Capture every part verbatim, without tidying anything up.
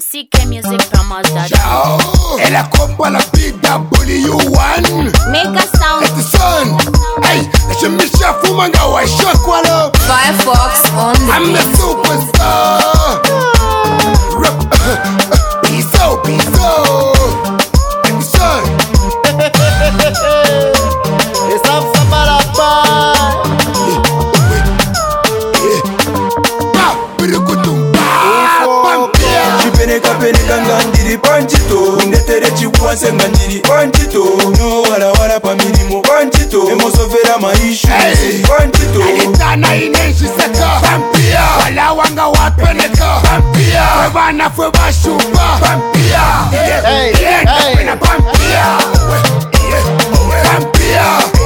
C K Music Promos dot com. Ciao, è la compa la B W one Mega Sound. It's the sun. Hey, lascia mi sciaffu manga wa shakwalo. Firefox on the I'm the beat. superstar. Rap, Bizo, Bizo. It's the sun. It's up para Peneka peneka ngandiri panchito Netere chikwanse ngandiri panchito No wala wala pa minimo panchito Emosofera maishu panchito Alitana ineshi seka Pampia Wala wanga wapeneka Pampia Kwebana fwe bashupa Pampia Hey, Yenda hey. pena Pampia Pampia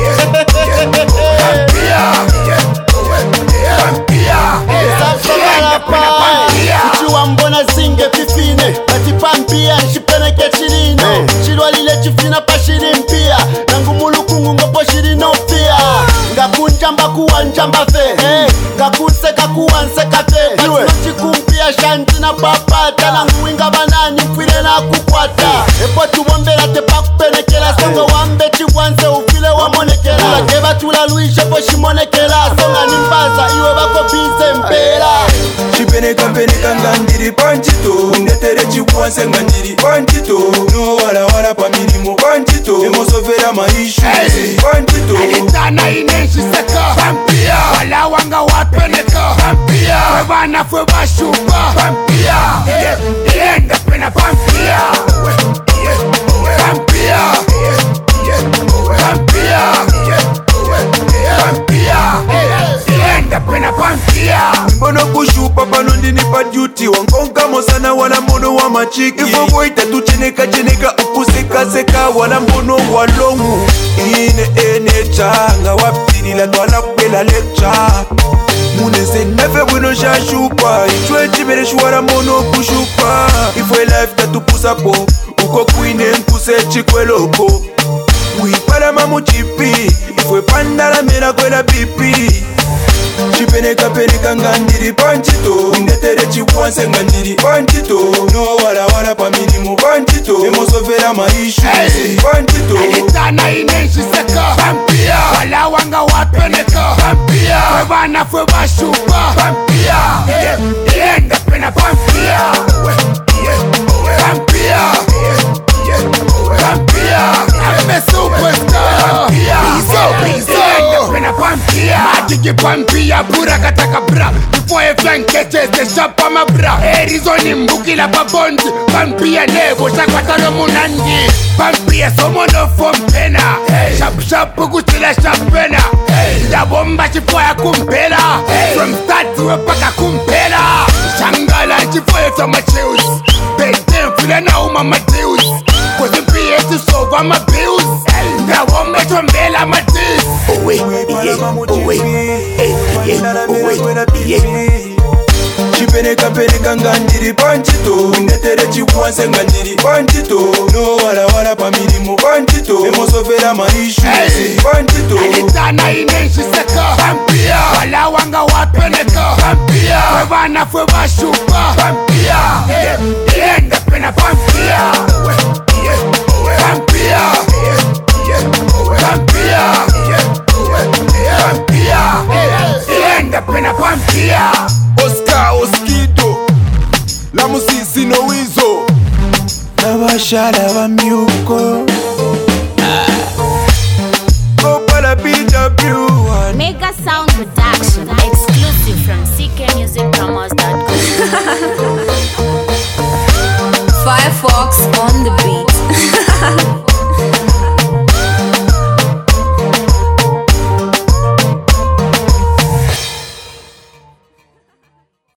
Uchiwa mbona zinge fifine Bati pampia nshipeleke chilino Chilwa lile chifina pa shilimpia Nangu mulukungu ngopo shilino pia Ngakunjamba kuwa njamba fe hey. Ngakunseka kuwa nseka fe Katino chikumpia shanti na papata Nangu winga banani mfile na kukwata Epo tuwombela tepa kupenekela Songa wambe chikwanse ufile wamonekela Ulakeba tula luisha po shimonekela Songa nimbaza iwe bako bize mpela Peneka peneka ngandiri panchito Netere chikwanse ngandiri panchito No wala wala pa minimo panchito Emosofera maishu panchito Alitana ineshi seka Pampia Wala wanga wapeneka Pampia Kwebana fwe bashupa Pampia Yenda pena Pampia Pampia Pampia Pampia Yenda pena Pampia Mbono kushupa pano ndini pa duty Wankonga mosana wala mbono wa machiki Ifo boita tu cheneka cheneka ukuseka seka Wala mbono wa longu Ine ene changa wapini la twala kwela lecture Mune se nefe bueno shashupa Ichwe chibere shwara mbono kushupa Ifo life tatu pusapo Uko kuine nkuse chikweloko Uipala mamu chipi Ifo pandala mera kwela pipi Chipeneka peneka ngandiri panchito Netere chikwanse ngandiri panchito No wala wala pa minimo panchito Emosofera maishu panchito Alitana ineshi seka Pampia Wala wanga wapeneka Pampia Kwebana fwe bashupa Pampia Yenda pena Pampia Pampia Pampia I'm a superstar Bizo, Bizo Yenda pena Pampia Majigi Pampia Pura kataka bra Before a flanke cheste shapa mabra Erizoni mbukila pabondi Pampia nebo shakwatalo munandi Pampia somo no fompena Shap shap kuchila shapena Da bomba chifoya kumpela From start to paka kumpela Shangala chifoya toma cheus Beten fila na uma mateus Kozi mpia sova ma bills Da bomba chombela ma dis Owe, iye, owe Iye, owe, iye Chipeneka peneka ngandiri panchito Netere chikwanse ngandiri panchito No wala wala pa minimo panchito Emosofera maishu panchito Alitana ineshi seka Pampia Wala wanga wapeneka Pampia Kwebana fwe bashupa Pampia Yenda pena Pampia Pampia Pampia Pampia Yenda pena Pampia Oscar Oskido La musisi no wizo Nabashala wa miuko Kopa la B W one Mega Sound Production. Exclusive from C K Music Promos dot com. Firefox on the beat.